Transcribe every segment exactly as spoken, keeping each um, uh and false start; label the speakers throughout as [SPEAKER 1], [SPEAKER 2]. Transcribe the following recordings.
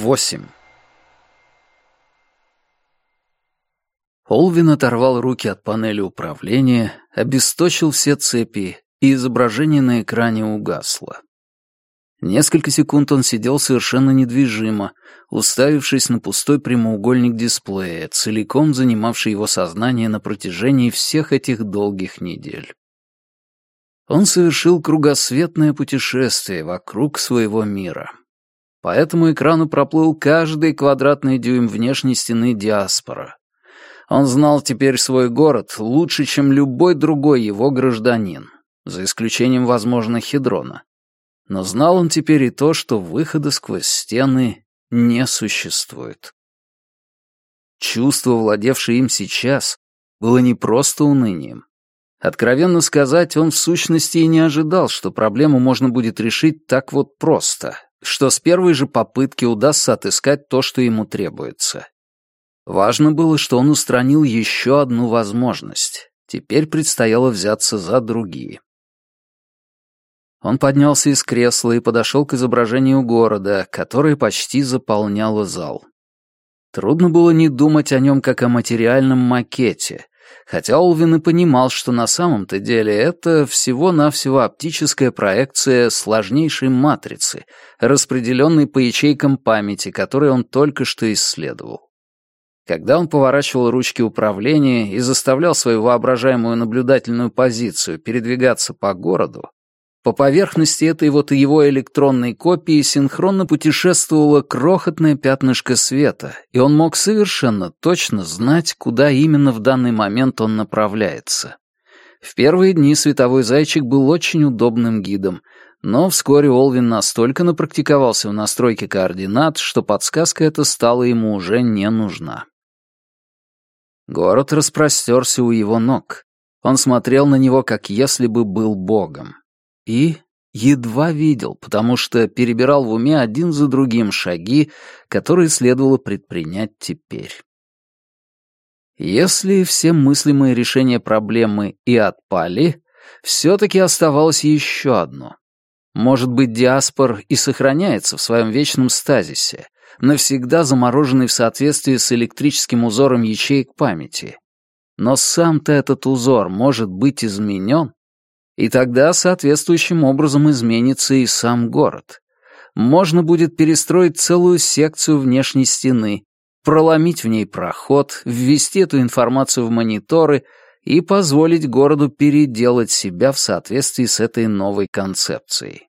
[SPEAKER 1] восемь. Олвин оторвал руки от панели управления, обесточил все цепи, и изображение на экране угасло. Несколько секунд он сидел совершенно недвижимо, уставившись на пустой прямоугольник дисплея, целиком занимавший его сознание на протяжении всех этих долгих недель. Он совершил кругосветное путешествие вокруг своего мира. По этому экрану проплыл каждый квадратный дюйм внешней стены диаспора. Он знал теперь свой город лучше, чем любой другой его гражданин, за исключением, возможно, Хедрона. Но знал он теперь и то, что выхода сквозь стены не существует. Чувство, владевшее им сейчас, было не просто унынием. Откровенно сказать, он в сущности и не ожидал, что проблему можно будет решить так вот просто, что с первой же попытки удастся отыскать то, что ему требуется. Важно было, что он устранил еще одну возможность. Теперь предстояло взяться за другие. Он поднялся из кресла и подошел к изображению города, которое почти заполняло зал. Трудно было не думать о нем как о материальном макете, хотя Олвин и понимал, что на самом-то деле это всего-навсего оптическая проекция сложнейшей матрицы, распределенной по ячейкам памяти, которые он только что исследовал. Когда он поворачивал ручки управления и заставлял свою воображаемую наблюдательную позицию передвигаться по городу, по поверхности этой вот его электронной копии синхронно путешествовало крохотное пятнышко света, и он мог совершенно точно знать, куда именно в данный момент он направляется. В первые дни световой зайчик был очень удобным гидом, но вскоре Олвин настолько напрактиковался в настройке координат, что подсказка эта стала ему уже не нужна. Город распростерся у его ног. Он смотрел на него, как если бы был богом. И едва видел, потому что перебирал в уме один за другим шаги, которые следовало предпринять теперь. Если все мыслимые решения проблемы и отпали, все-таки оставалось еще одно. Может быть, диаспор и сохраняется в своем вечном стазисе, навсегда замороженный в соответствии с электрическим узором ячеек памяти. Но сам-то этот узор может быть изменен, и тогда соответствующим образом изменится и сам город. Можно будет перестроить целую секцию внешней стены, проломить в ней проход, ввести эту информацию в мониторы и позволить городу переделать себя в соответствии с этой новой концепцией.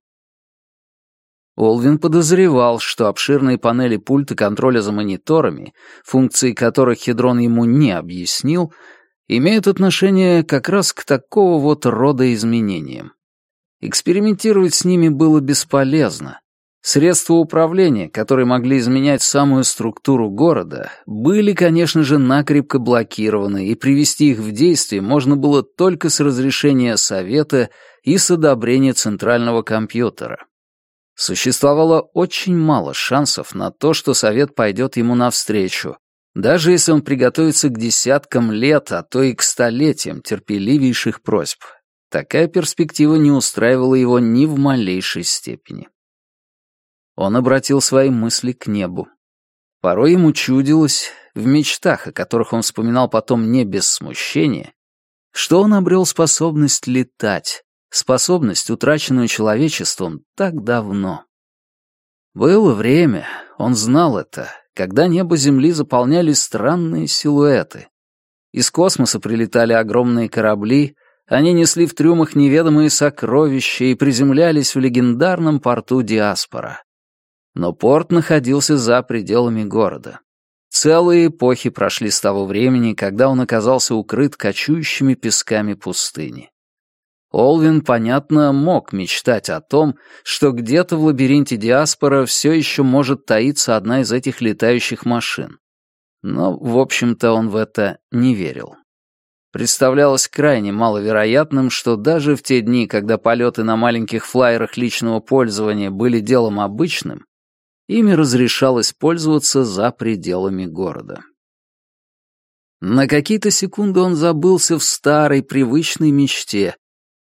[SPEAKER 1] Олвин подозревал, что обширные панели пульта контроля за мониторами, функции которых Хедрон ему не объяснил, имеют отношение как раз к такого вот рода изменениям. Экспериментировать с ними было бесполезно. Средства управления, которые могли изменять самую структуру города, были, конечно же, накрепко блокированы, и привести их в действие можно было только с разрешения Совета и с одобрения центрального компьютера. Существовало очень мало шансов на то, что Совет пойдет ему навстречу, даже если он приготовится к десяткам лет, а то и к столетиям терпеливейших просьб. Такая перспектива не устраивала его ни в малейшей степени. Он обратил свои мысли к небу. Порой ему чудилось, в мечтах, о которых он вспоминал потом не без смущения, что он обрел способность летать, способность, утраченную человечеством так давно. Было время, он знал это, когда небо Земли заполняли странные силуэты. Из космоса прилетали огромные корабли, они несли в трюмах неведомые сокровища и приземлялись в легендарном порту Диаспора. Но порт находился за пределами города. Целые эпохи прошли с того времени, когда он оказался укрыт кочующими песками пустыни. Олвин, понятно, мог мечтать о том, что где-то в лабиринте Диаспора все еще может таиться одна из этих летающих машин. Но, в общем-то, он в это не верил. Представлялось крайне маловероятным, что даже в те дни, когда полеты на маленьких флайерах личного пользования были делом обычным, ими разрешалось пользоваться за пределами города. На какие-то секунды он забылся в старой привычной мечте,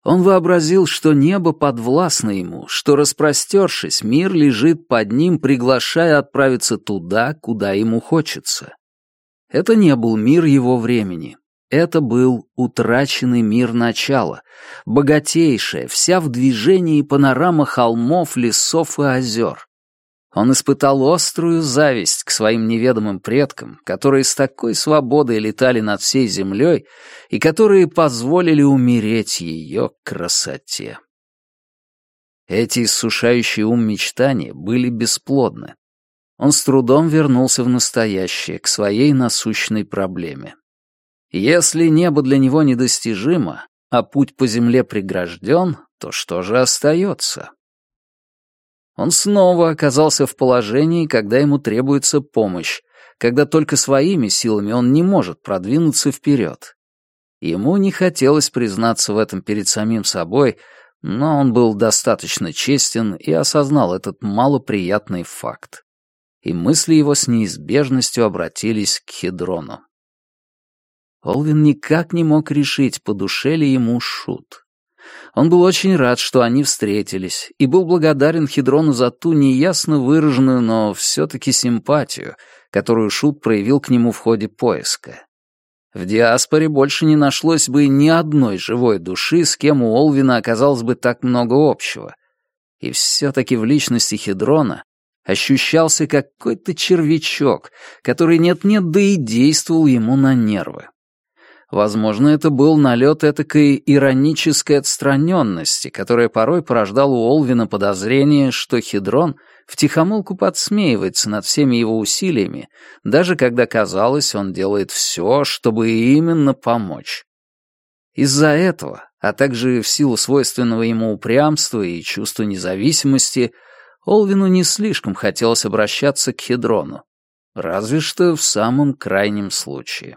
[SPEAKER 1] Он вообразил, что небо подвластно ему, что, распростершись, мир лежит под ним, приглашая отправиться туда, куда ему хочется. Это не был мир его времени. Это был утраченный мир начала, богатейшая, вся в движении панорама холмов, лесов и озер. Он испытал острую зависть к своим неведомым предкам, которые с такой свободой летали над всей землей и которые позволили умереть ее красоте. Эти иссушающие ум мечтания были бесплодны. Он с трудом вернулся в настоящее, к своей насущной проблеме. Если небо для него недостижимо, а путь по земле прегражден, то что же остается? Он снова оказался в положении, когда ему требуется помощь, когда только своими силами он не может продвинуться вперед. Ему не хотелось признаться в этом перед самим собой, но он был достаточно честен и осознал этот малоприятный факт. И мысли его с неизбежностью обратились к Хедрону. Олвин никак не мог решить, по душе ли ему Шут. Он был очень рад, что они встретились, и был благодарен Хедрону за ту неясно выраженную, но все-таки симпатию, которую Шут проявил к нему в ходе поиска. В диаспоре больше не нашлось бы ни одной живой души, с кем у Олвина оказалось бы так много общего. И все-таки в личности Хедрона ощущался какой-то червячок, который нет-нет, да и действовал ему на нервы. Возможно, это был налет этакой иронической отстраненности, которая порой порождала у Олвина подозрение, что Хедрон втихомолку подсмеивается над всеми его усилиями, даже когда, казалось, он делает все, чтобы именно помочь. Из-за этого, а также в силу свойственного ему упрямства и чувства независимости, Олвину не слишком хотелось обращаться к Хедрону, разве что в самом крайнем случае.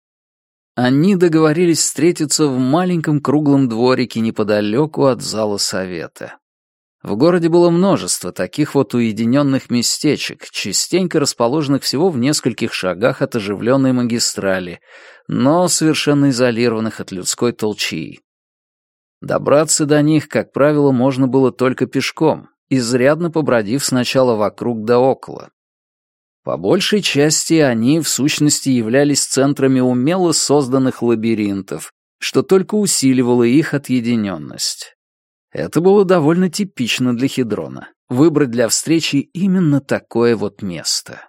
[SPEAKER 1] Они договорились встретиться в маленьком круглом дворике неподалеку от зала совета. В городе было множество таких вот уединенных местечек, частенько расположенных всего в нескольких шагах от оживленной магистрали, но совершенно изолированных от людской толчии. Добраться до них, как правило, можно было только пешком, изрядно побродив сначала вокруг да около. По большей части они, в сущности, являлись центрами умело созданных лабиринтов, что только усиливало их отъединенность. Это было довольно типично для Хедрона — выбрать для встречи именно такое вот место.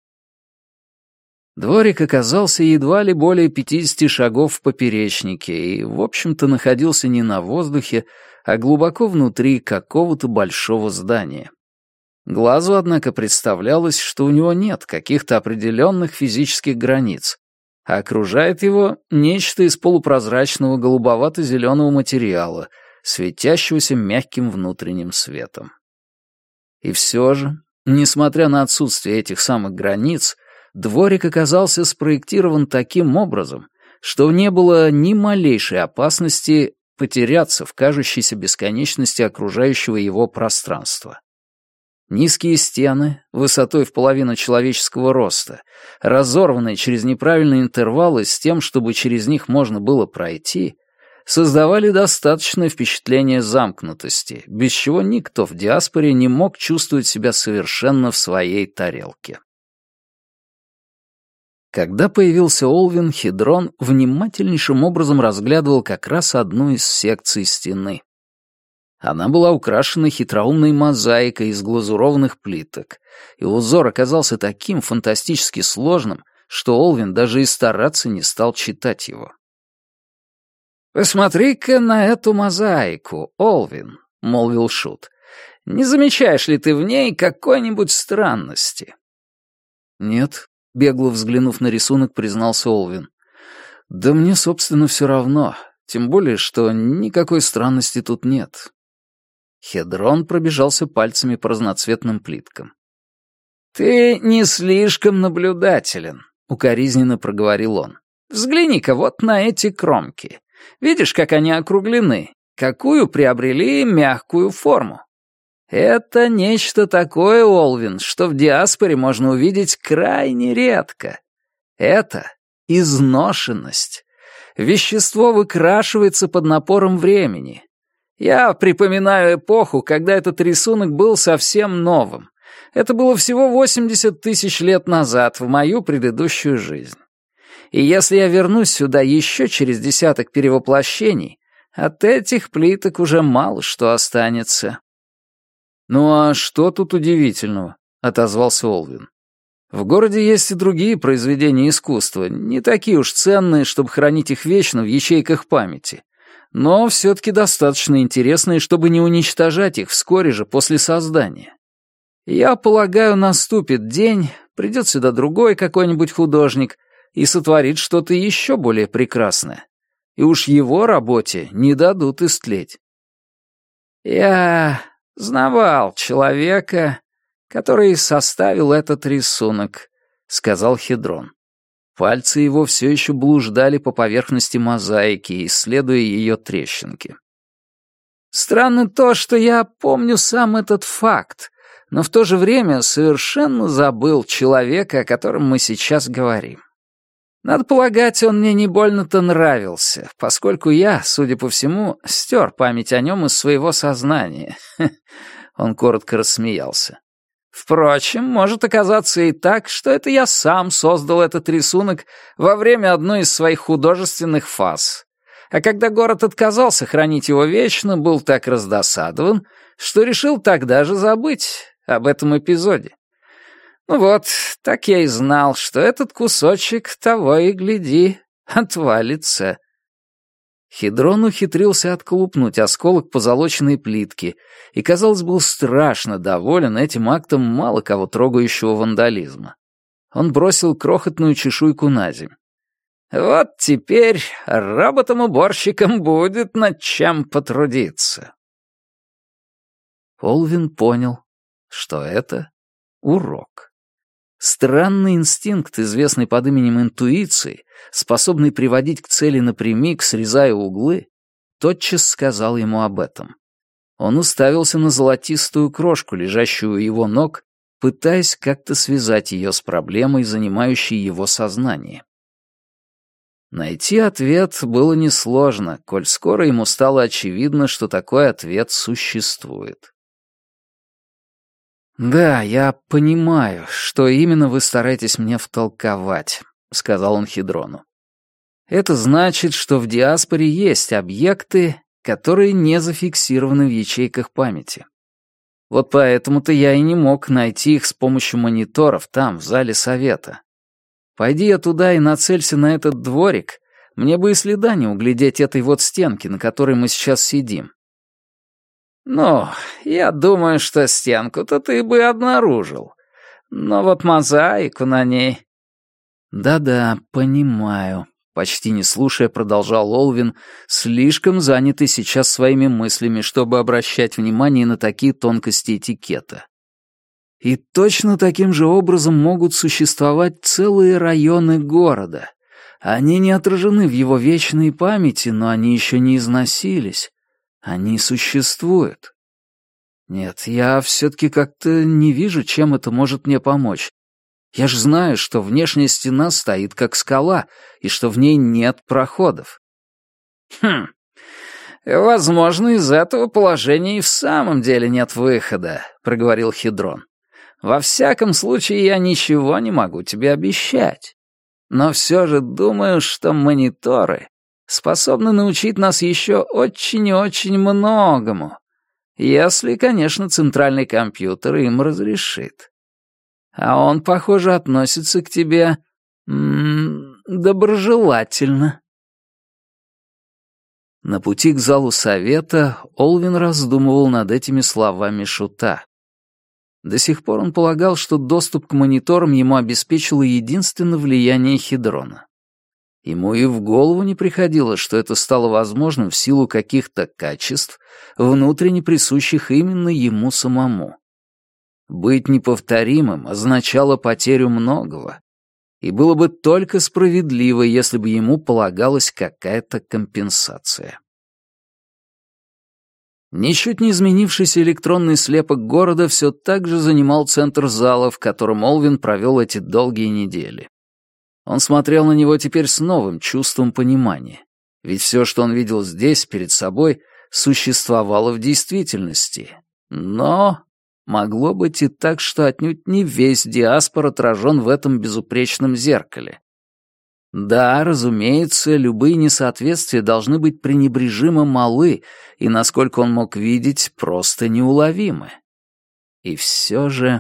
[SPEAKER 1] Дворик оказался едва ли более пятидесяти шагов в поперечнике и, в общем-то, находился не на воздухе, а глубоко внутри какого-то большого здания. Глазу, однако, представлялось, что у него нет каких-то определенных физических границ, а окружает его нечто из полупрозрачного голубовато-зеленого материала, светящегося мягким внутренним светом. И все же, несмотря на отсутствие этих самых границ, дворик оказался спроектирован таким образом, что не было ни малейшей опасности потеряться в кажущейся бесконечности окружающего его пространства. Низкие стены, высотой в половину человеческого роста, разорванные через неправильные интервалы с тем, чтобы через них можно было пройти, создавали достаточное впечатление замкнутости, без чего никто в диаспоре не мог чувствовать себя совершенно в своей тарелке. Когда появился Олвин, Хедрон внимательнейшим образом разглядывал как раз одну из секций стены. Она была украшена хитроумной мозаикой из глазурованных плиток, и узор оказался таким фантастически сложным, что Олвин даже и стараться не стал читать его. «Посмотри-ка на эту мозаику, Олвин», — молвил Шут. «Не замечаешь ли ты в ней какой-нибудь странности?» «Нет», — бегло взглянув на рисунок, признался Олвин. «Да мне, собственно, все равно, тем более, что никакой странности тут нет». Хедрон пробежался пальцами по разноцветным плиткам. «Ты не слишком наблюдателен», — укоризненно проговорил он. «Взгляни-ка вот на эти кромки. Видишь, как они округлены? Какую приобрели мягкую форму? Это нечто такое, Олвин, что в диаспоре можно увидеть крайне редко. Это изношенность. Вещество выкрашивается под напором времени. Я припоминаю эпоху, когда этот рисунок был совсем новым. Это было всего восемьдесят тысяч лет назад, в мою предыдущую жизнь. И если я вернусь сюда еще через десяток перевоплощений, от этих плиток уже мало что останется». «Ну а что тут удивительного?» — отозвался Олвин. «В городе есть и другие произведения искусства, не такие уж ценные, чтобы хранить их вечно в ячейках памяти, но все-таки достаточно интересные, чтобы не уничтожать их вскоре же после создания. Я полагаю, наступит день, придет сюда другой какой-нибудь художник и сотворит что-то еще более прекрасное. И уж его работе не дадут истлеть». «Я знавал человека, который составил этот рисунок», — сказал Хедрон. Пальцы его все еще блуждали по поверхности мозаики, исследуя ее трещинки. «Странно то, что я помню сам этот факт, но в то же время совершенно забыл человека, о котором мы сейчас говорим. Надо полагать, он мне не больно-то нравился, поскольку я, судя по всему, стер память о нем из своего сознания». Он коротко рассмеялся. «Впрочем, может оказаться и так, что это я сам создал этот рисунок во время одной из своих художественных фаз. А когда город отказался хранить его вечно, был так раздосадован, что решил тогда же забыть об этом эпизоде. Ну вот, так я и знал, что этот кусочек, того и гляди, отвалится». Хедрон ухитрился отколупнуть осколок позолоченной плитки и, казалось, был страшно доволен этим актом мало кого трогающего вандализма. Он бросил крохотную чешуйку на земь. «Вот теперь роботам-уборщикам будет над чем потрудиться». Олвин понял, что это урок. Странный инстинкт, известный под именем интуиции, способный приводить к цели напрямик, срезая углы, тотчас сказал ему об этом. Он уставился на золотистую крошку, лежащую у его ног, пытаясь как-то связать ее с проблемой, занимающей его сознание. Найти ответ было несложно, коль скоро ему стало очевидно, что такой ответ существует. «Да, я понимаю, что именно вы стараетесь мне втолковать», — сказал он Хедрону. «Это значит, что в диаспоре есть объекты, которые не зафиксированы в ячейках памяти. Вот поэтому-то я и не мог найти их с помощью мониторов там, в зале совета. Пойди я туда и нацелься на этот дворик, мне бы и следа не углядеть этой вот стенки, на которой мы сейчас сидим». «Ну, я думаю, что стенку-то ты бы обнаружил. Но вот мозаику на ней...» «Да-да, понимаю», — почти не слушая, продолжал Олвин, слишком занятый сейчас своими мыслями, чтобы обращать внимание на такие тонкости этикета. «И точно таким же образом могут существовать целые районы города. Они не отражены в его вечной памяти, но они еще не износились. Они существуют. Нет, я все-таки как-то не вижу, чем это может мне помочь. Я ж знаю, что внешняя стена стоит как скала, и что в ней нет проходов». «Хм, возможно, из этого положения и в самом деле нет выхода», — проговорил Хедрон. «Во всяком случае, я ничего не могу тебе обещать. Но все же думаю, что мониторы способны научить нас еще очень и очень многому, если, конечно, центральный компьютер им разрешит. А он, похоже, относится к тебе м-м, доброжелательно». На пути к залу совета Олвин раздумывал над этими словами шута. До сих пор он полагал, что доступ к мониторам ему обеспечило единственно влияние Хедрона. Ему и в голову не приходило, что это стало возможным в силу каких-то качеств, внутренне присущих именно ему самому. Быть неповторимым означало потерю многого, и было бы только справедливо, если бы ему полагалась какая-то компенсация. Ничуть не изменившийся электронный слепок города все так же занимал центр зала, в котором Олвин провел эти долгие недели. Он смотрел на него теперь с новым чувством понимания. Ведь все, что он видел здесь, перед собой, существовало в действительности. Но могло быть и так, что отнюдь не весь диаспор отражен в этом безупречном зеркале. Да, разумеется, любые несоответствия должны быть пренебрежимо малы и, насколько он мог видеть, просто неуловимы. И все же...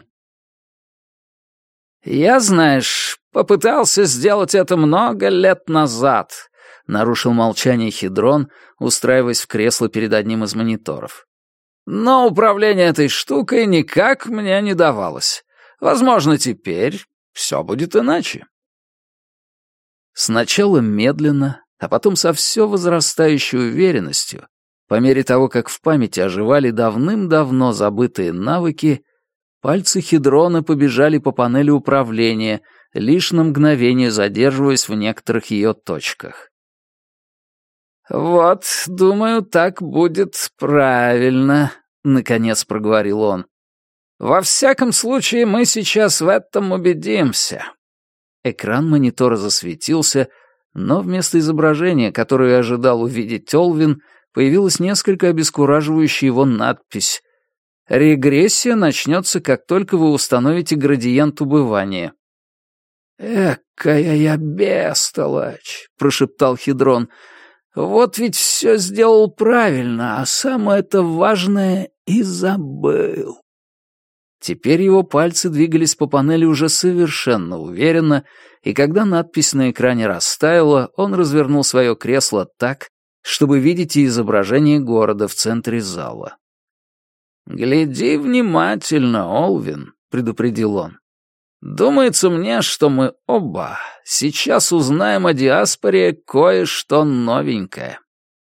[SPEAKER 1] «Я, знаешь, попытался сделать это много лет назад», — нарушил молчание Хедрон, устраиваясь в кресло перед одним из мониторов. «Но управление этой штукой никак мне не давалось. Возможно, теперь все будет иначе». Сначала медленно, а потом со все возрастающей уверенностью, по мере того, как в памяти оживали давным-давно забытые навыки, пальцы Хедрона побежали по панели управления, лишь на мгновение задерживаясь в некоторых ее точках. «Вот, думаю, так будет правильно», — наконец проговорил он. «Во всяком случае, мы сейчас в этом убедимся». Экран монитора засветился, но вместо изображения, которое ожидал увидеть Олвин, появилась несколько обескураживающая его надпись. «Регрессия начнется, как только вы установите градиент убывания». «Экая я бестолочь», — прошептал Хедрон. «Вот ведь все сделал правильно, а самое-то важное и забыл». Теперь его пальцы двигались по панели уже совершенно уверенно, и когда надпись на экране растаяла, он развернул свое кресло так, чтобы видеть и изображение города в центре зала. «Гляди внимательно, Олвин», — предупредил он. «Думается мне, что мы оба сейчас узнаем о диаспоре кое-что новенькое».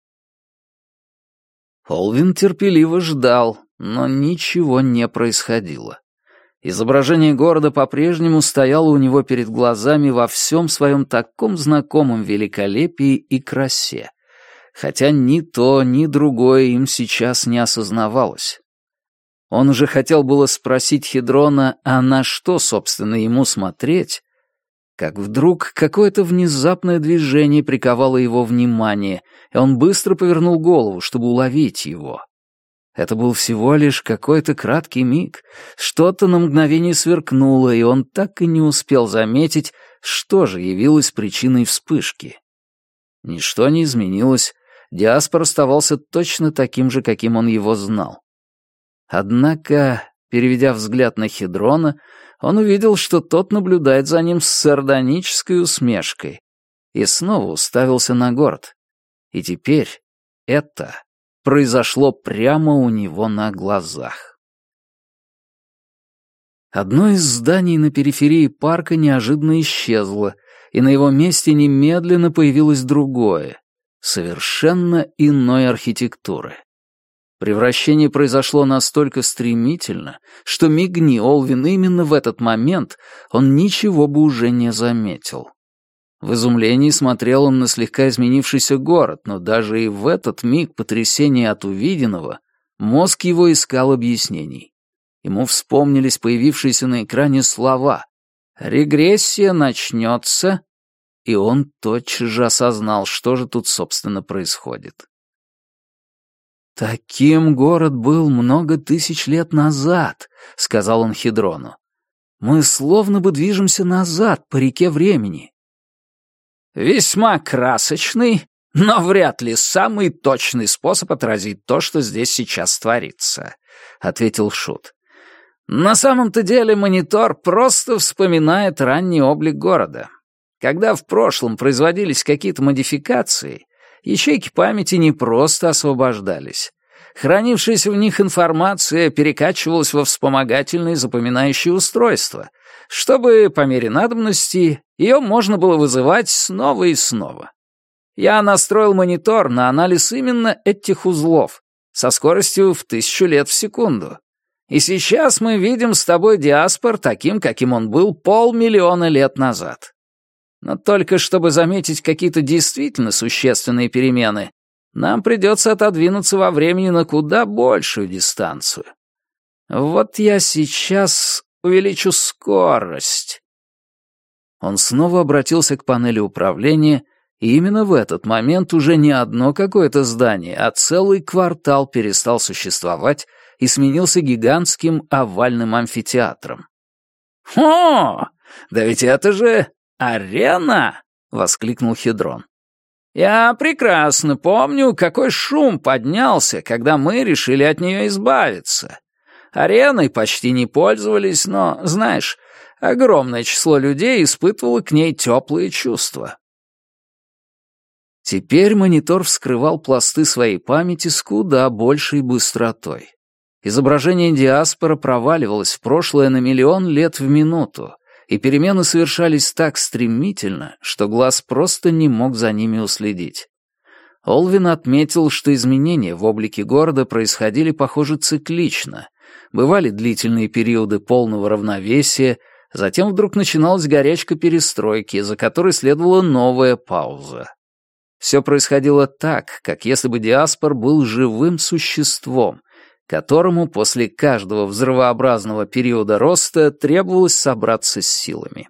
[SPEAKER 1] Олвин терпеливо ждал, но ничего не происходило. Изображение города по-прежнему стояло у него перед глазами во всем своем таком знакомом великолепии и красе, хотя ни то, ни другое им сейчас не осознавалось. Он уже хотел было спросить Хедрона, а на что, собственно, ему смотреть, как вдруг какое-то внезапное движение приковало его внимание, и он быстро повернул голову, чтобы уловить его. Это был всего лишь какой-то краткий миг, что-то на мгновение сверкнуло, и он так и не успел заметить, что же явилось причиной вспышки. Ничто не изменилось, диаспор оставался точно таким же, каким он его знал. Однако, переведя взгляд на Хедрона, он увидел, что тот наблюдает за ним с сардонической усмешкой, и снова уставился на город. И теперь это произошло прямо у него на глазах. Одно из зданий на периферии парка неожиданно исчезло, и на его месте немедленно появилось другое, совершенно иной архитектуры. Превращение произошло настолько стремительно, что мигни Олвин именно в этот момент, он ничего бы уже не заметил. В изумлении смотрел он на слегка изменившийся город, но даже и в этот миг потрясения от увиденного мозг его искал объяснений. Ему вспомнились появившиеся на экране слова «Регрессия начнется», и он тотчас же осознал, что же тут, собственно, происходит. «Таким город был много тысяч лет назад», — сказал он Хедрону. «Мы словно бы движемся назад по реке времени». «Весьма красочный, но вряд ли самый точный способ отразить то, что здесь сейчас творится», — ответил Шут. «На самом-то деле монитор просто вспоминает ранний облик города. Когда в прошлом производились какие-то модификации, ячейки памяти не просто освобождались. Хранившаяся в них информация перекачивалась во вспомогательные запоминающие устройства, чтобы, по мере надобности, ее можно было вызывать снова и снова. Я настроил монитор на анализ именно этих узлов со скоростью в тысячу лет в секунду. И сейчас мы видим с тобой диаспор таким, каким он был полмиллиона лет назад. Но только чтобы заметить какие-то действительно существенные перемены, нам придется отодвинуться во времени на куда большую дистанцию. Вот я сейчас увеличу скорость». Он снова обратился к панели управления, и именно в этот момент уже не одно какое-то здание, а целый квартал перестал существовать и сменился гигантским овальным амфитеатром. «О, да ведь это же арена!» — воскликнул Хедрон. «Я прекрасно помню, какой шум поднялся, когда мы решили от нее избавиться. Ареной почти не пользовались, но, знаешь, огромное число людей испытывало к ней теплые чувства». Теперь монитор вскрывал пласты своей памяти с куда большей быстротой. Изображение диаспора проваливалось в прошлое на миллион лет в минуту, и перемены совершались так стремительно, что глаз просто не мог за ними уследить. Олвин отметил, что изменения в облике города происходили, похоже, циклично. Бывали длительные периоды полного равновесия, затем вдруг начиналась горячка перестройки, за которой следовала новая пауза. Все происходило так, как если бы диаспор был живым существом, которому после каждого взрывообразного периода роста требовалось собраться с силами.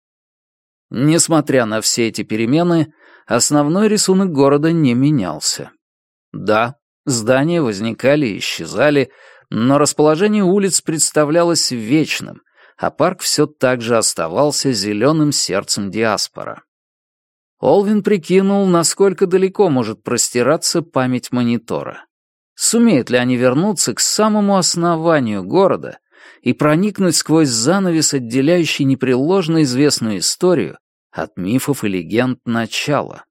[SPEAKER 1] Несмотря на все эти перемены, основной рисунок города не менялся. Да, здания возникали и исчезали, но расположение улиц представлялось вечным, а парк все так же оставался зеленым сердцем диаспора. Олвин прикинул, насколько далеко может простираться память монитора. Сумеют ли они вернуться к самому основанию города и проникнуть сквозь занавес, отделяющий непреложно известную историю от мифов и легенд начала?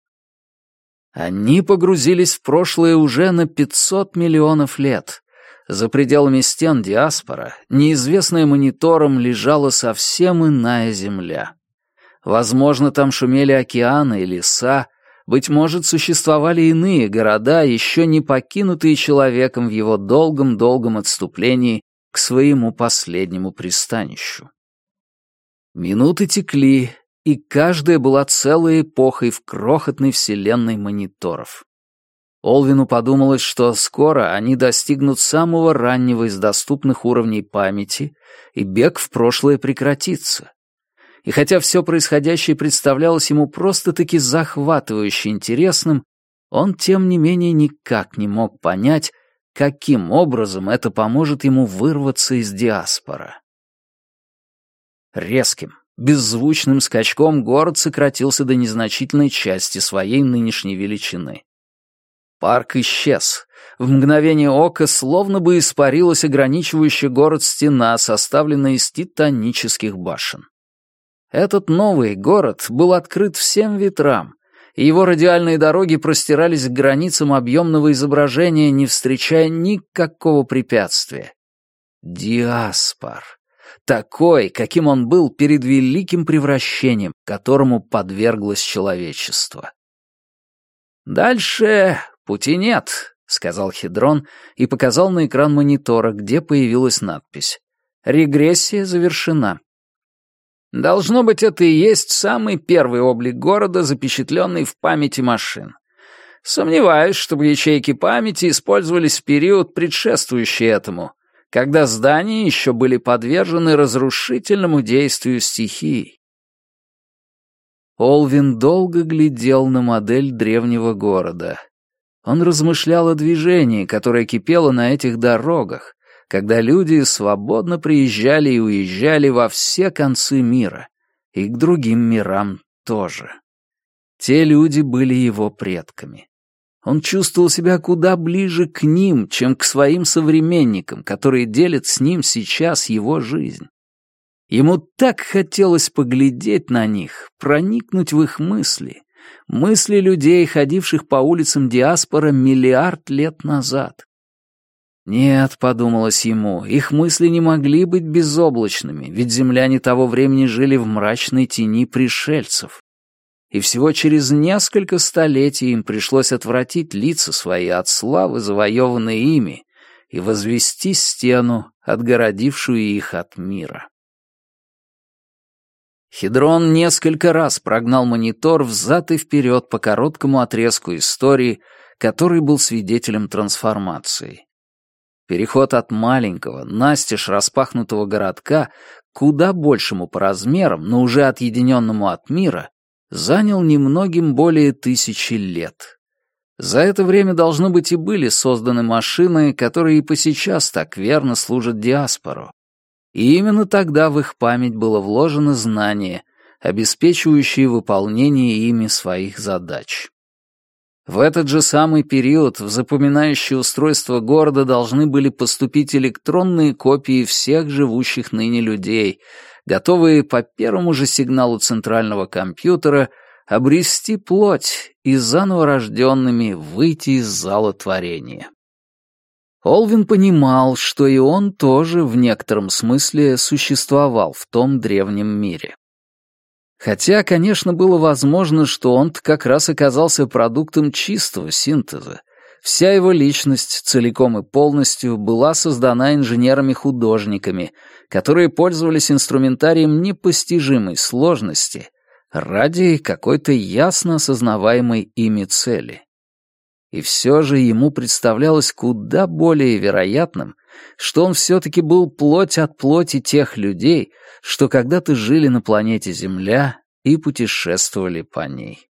[SPEAKER 1] Они погрузились в прошлое уже на пятьсот миллионов лет. За пределами стен диаспора, неизвестная монитором, лежала совсем иная земля. Возможно, там шумели океаны и леса, быть может, существовали иные города, еще не покинутые человеком в его долгом-долгом отступлении к своему последнему пристанищу. Минуты текли, и каждая была целой эпохой в крохотной вселенной мониторов. Олвину подумалось, что скоро они достигнут самого раннего из доступных уровней памяти, и бег в прошлое прекратится. И хотя все происходящее представлялось ему просто-таки захватывающе интересным, он, тем не менее, никак не мог понять, каким образом это поможет ему вырваться из диаспора. Резким, беззвучным скачком город сократился до незначительной части своей нынешней величины. Парк исчез. В мгновение ока словно бы испарилась ограничивающая город стена, составленная из титанических башен. Этот новый город был открыт всем ветрам, и его радиальные дороги простирались к границам объемного изображения, не встречая никакого препятствия. Диаспор. Такой, каким он был перед великим превращением, которому подверглось человечество. «Дальше пути нет», — сказал Хедрон и показал на экран монитора, где появилась надпись. «Регрессия завершена». Должно быть, это и есть самый первый облик города, запечатленный в памяти машин. Сомневаюсь, чтобы ячейки памяти использовались в период, предшествующий этому, когда здания еще были подвержены разрушительному действию стихий. Олвин долго глядел на модель древнего города. Он размышлял о движении, которое кипело на этих дорогах, когда люди свободно приезжали и уезжали во все концы мира, и к другим мирам тоже. Те люди были его предками. Он чувствовал себя куда ближе к ним, чем к своим современникам, которые делят с ним сейчас его жизнь. Ему так хотелось поглядеть на них, проникнуть в их мысли, мысли людей, ходивших по улицам диаспора миллиард лет назад. Нет, подумалось ему, их мысли не могли быть безоблачными, ведь земляне того времени жили в мрачной тени пришельцев. И всего через несколько столетий им пришлось отвратить лица свои от славы, завоеванной ими, и возвести стену, отгородившую их от мира. Хедрон несколько раз прогнал монитор взад и вперед по короткому отрезку истории, который был свидетелем трансформации. Переход от маленького, настежь распахнутого городка к куда большему по размерам, но уже отъединенному от мира, занял немногим более тысячи лет. За это время, должно быть, и были созданы машины, которые и по сейчас так верно служат диаспору. И именно тогда в их память было вложено знание, обеспечивающее выполнение ими своих задач. В этот же самый период в запоминающее устройство города должны были поступить электронные копии всех живущих ныне людей, готовые по первому же сигналу центрального компьютера обрести плоть и заново рожденными выйти из зала творения. Олвин понимал, что и он тоже в некотором смысле существовал в том древнем мире. Хотя, конечно, было возможно, что он-то как раз оказался продуктом чистого синтеза. Вся его личность целиком и полностью была создана инженерами-художниками, которые пользовались инструментарием непостижимой сложности ради какой-то ясно осознаваемой ими цели. И все же ему представлялось куда более вероятным, что он все-таки был плоть от плоти тех людей, что когда-то жили на планете Земля и путешествовали по ней.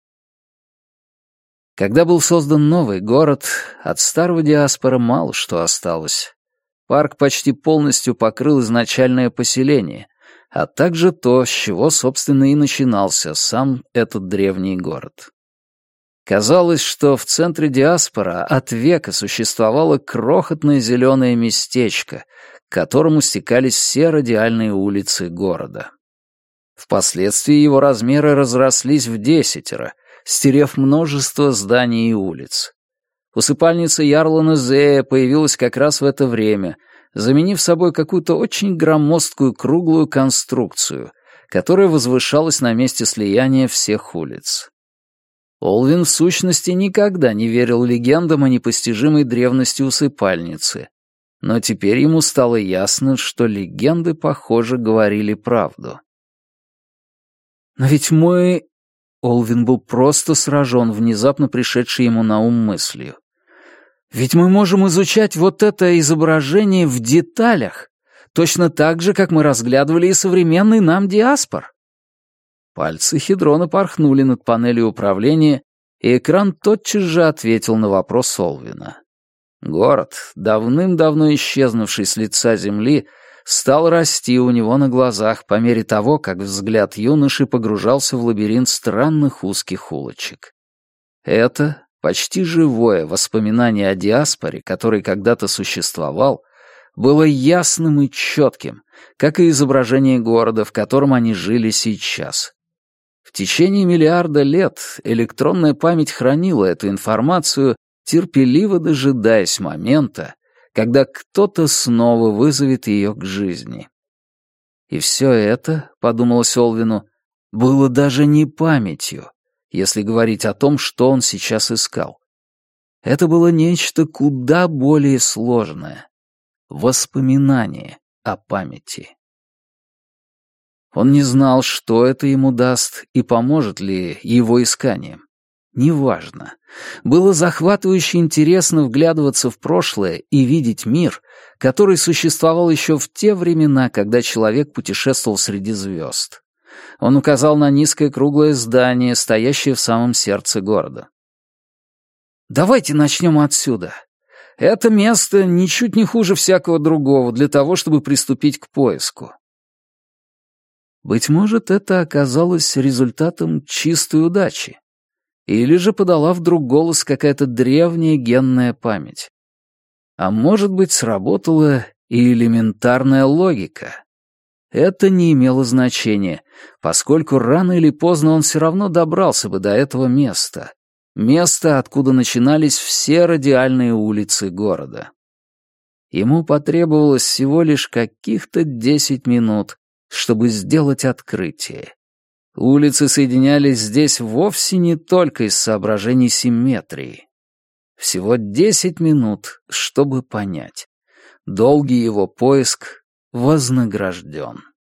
[SPEAKER 1] Когда был создан новый город, от старого диаспора мало что осталось. Парк почти полностью покрыл изначальное поселение, а также то, с чего, собственно, и начинался сам этот древний город. Казалось, что в центре диаспора от века существовало крохотное зеленое местечко, к которому стекались все радиальные улицы города. Впоследствии его размеры разрослись в десятеро, стерев множество зданий и улиц. Усыпальница Ярлана Зея появилась как раз в это время, заменив собой какую-то очень громоздкую круглую конструкцию, которая возвышалась на месте слияния всех улиц. Олвин в сущности никогда не верил легендам о непостижимой древности усыпальницы, но теперь ему стало ясно, что легенды, похоже, говорили правду. «Но ведь мы...» Олвин был просто сражен внезапно пришедшей ему на ум мыслью. «Ведь мы можем изучать вот это изображение в деталях, точно так же, как мы разглядывали и современный нам диаспор». Пальцы Хедрона порхнули над панелью управления, и экран тотчас же ответил на вопрос Олвина. Город, давным-давно исчезнувший с лица земли, стал расти у него на глазах по мере того, как взгляд юноши погружался в лабиринт странных узких улочек. Это почти живое воспоминание о диаспоре, который когда-то существовал, было ясным и четким, как и изображение города, в котором они жили сейчас. В течение миллиарда лет электронная память хранила эту информацию, терпеливо дожидаясь момента, когда кто-то снова вызовет ее к жизни. И все это, подумалось Олвину, было даже не памятью, если говорить о том, что он сейчас искал. Это было нечто куда более сложное — воспоминание о памяти. Он не знал, что это ему даст и поможет ли его исканиям. Неважно. Было захватывающе интересно вглядываться в прошлое и видеть мир, который существовал еще в те времена, когда человек путешествовал среди звезд. Он указал на низкое круглое здание, стоящее в самом сердце города. «Давайте начнем отсюда. Это место ничуть не хуже всякого другого для того, чтобы приступить к поиску». Быть может, это оказалось результатом чистой удачи. Или же подала вдруг голос какая-то древняя генная память. А может быть, сработала и элементарная логика. Это не имело значения, поскольку рано или поздно он все равно добрался бы до этого места. Места, откуда начинались все радиальные улицы города. Ему потребовалось всего лишь каких-то десять минут, чтобы сделать открытие. Улицы соединялись здесь вовсе не только из соображений симметрии. Всего десять минут, чтобы понять. Долгий его поиск вознагражден.